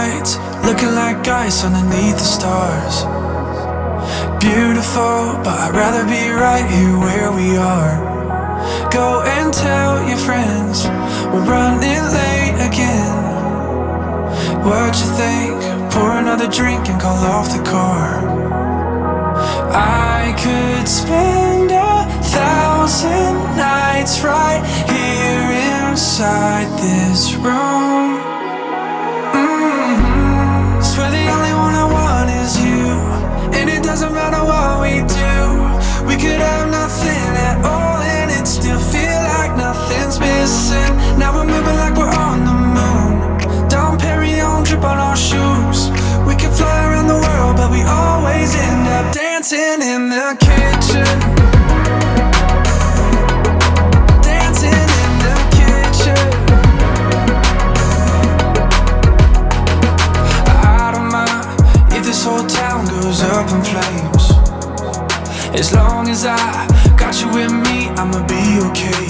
lights, looking like ice underneath the stars. Beautiful, but I'd rather be right here where we are. Go and tell your friends we're running late again. What you think? Pour another drink and call off the car. I could spend 1,000 nights right here inside this room. Swear the only one I want is you, and it doesn't matter what we do. We could have nothing at all and it still feel like nothing's missing. Now we're moving like we're on the moon. Dom Perignon drip on our shoes. We could fly around the world, but we always end up dancing in the kitchen. Dancing in the kitchen. I don't mind if this whole town goes up in flames. As long as I got you with me, I'ma be okay.